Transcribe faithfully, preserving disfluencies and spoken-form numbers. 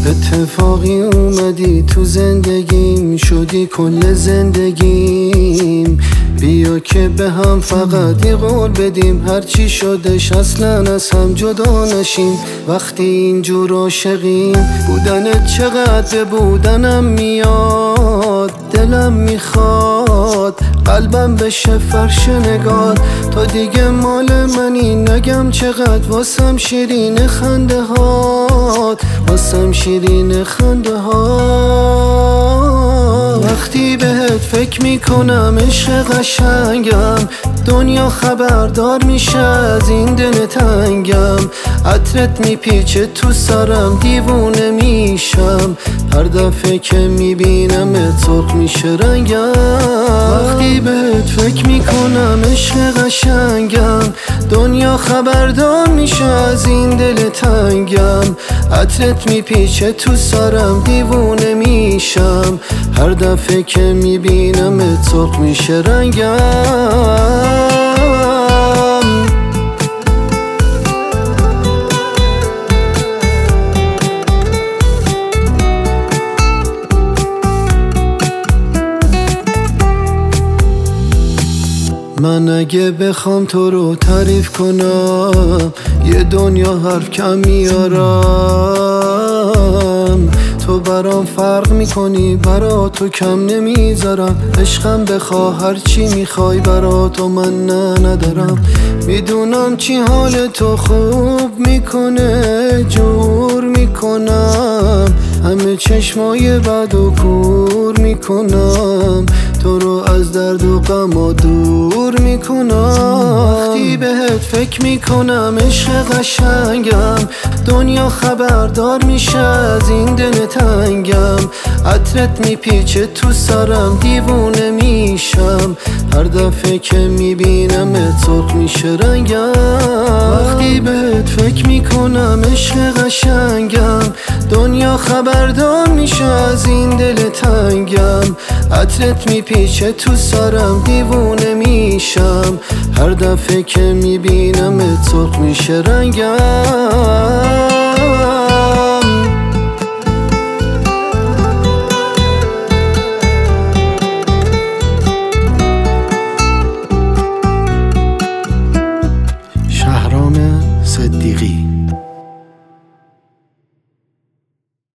اتفاقی اومدی تو زندگیم، شدی کل زندگیم. بیا که به هم فقط یه قول بدیم، هرچی شدش اصلا از هم جدا نشیم. وقتی اینجور عاشقیم، بودنت چقدر به بودنم میاد. دلم میخواد قلبم بشه فرش نگات، تا دیگه مال منی نگم چقدر واسم شیرین خنده هات، واسم شیرین خنده هات. وقتی بهت فکر میکنم عشق قشنگم، دنیا خبردار میشه از این دل تنگم. عطرت میپیچه تو سرم دیوونه میشم، هر دفعه که میبینم سرخ میشه رنگم. وقتی بهت فکر میکنم عشق قشنگم، دنیا خبردار میشه از این دل تنگم. عطرت میپیچه تو سرم دیوونه میشم، هر دفعه که میبینم سرخ میشه رنگم. من اگه بخوام تو رو تعریف کنم، یه دنیا حرف کم میارم. تو برام فرق میکنی، برا تو کم نمیذارم. عشقم بخوا هرچی میخوای، برا تو من نه ندارم. میدونم چی حال تو خوب میکنه، جور میکنم. همه چشمای بد و کور میکنم، تو رو از درد و غم دور میکنم. وقتی بهت فکر میکنم عشق قشنگم، دنیا خبردار میشه از این دل تنگم. عطرت میپیچه تو سرم دیوونه میشم، هر دفعه که میبینم سرخ میشه رنگم. وقتی بهت فکر میکنم عشق قشنگم، دنیا خبردار میشه از این دل تنگم. عطرت میپیچه تو سرم دیوونه میشم، هر دفعه که میبینم سرخ میشه رنگم. شهرام صدیقی.